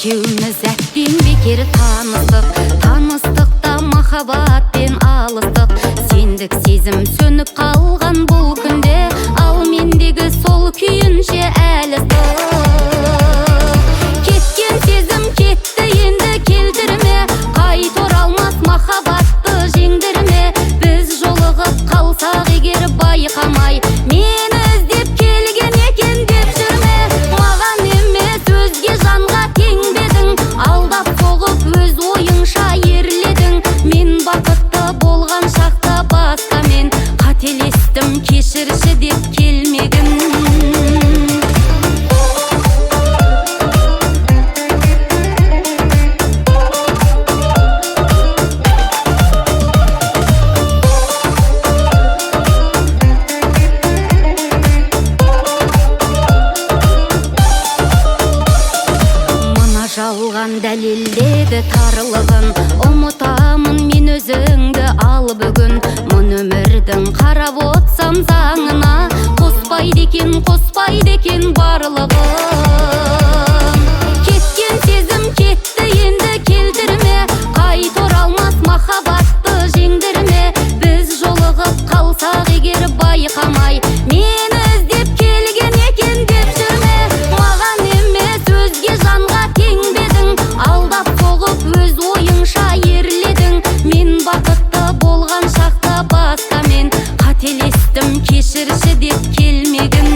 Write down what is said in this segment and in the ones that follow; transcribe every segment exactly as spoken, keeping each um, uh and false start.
Екеуміз әттен бекер таныстық, таныстықта махаббатпен алыстық. Сендік сезім сөніп қалған бұл күнде, ал мендегі сол күйінше әлі ыстық. Кеткен сезім кетті, енді келтірме, қайта оралмас махаббатты жеңдірме. Біз жолығып қалсақ егер байқамай, мені іздеп келген екен деп жүрме. Маған емес өзге жанға тең бедің, алдап соғып өз ойыңша ерледің. Мен бақытты болған шақта басқамен қателестім, кешірші деп келмегін. Жалған дәлелдеді тарлығын, ұмытамын мен өзіңді ал бүгін. Мұн өмірдің қарап отсам заңына, қоспайды екен, қоспайды екен барлығын. Кеткен сезім кетті, енді келтірме, қайта оралмас махаббатты жеңдірме. Біз жолығып қалсақ егер байқамай, мені іздеп келген екен деп жүрме. Маған емес өзге жанға тең бедің, алдап соғып өз ойыңша ерледің. Мен бақытты болған шақта басқамен қателестім, кешірші деп келмегін.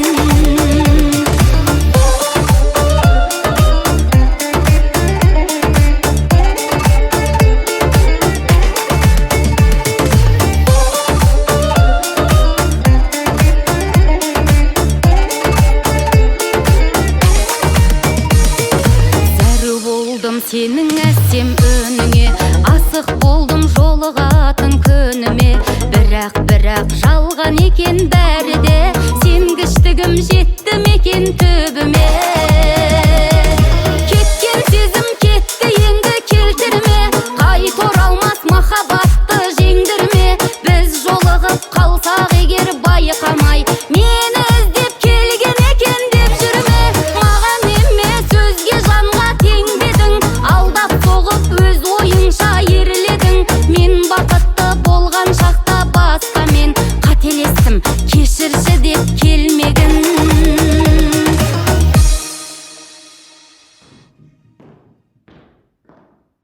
Сенің әсем өніңе, асық болдым жолығатын күніме. Бірақ, бірақ жалған екен бәрі.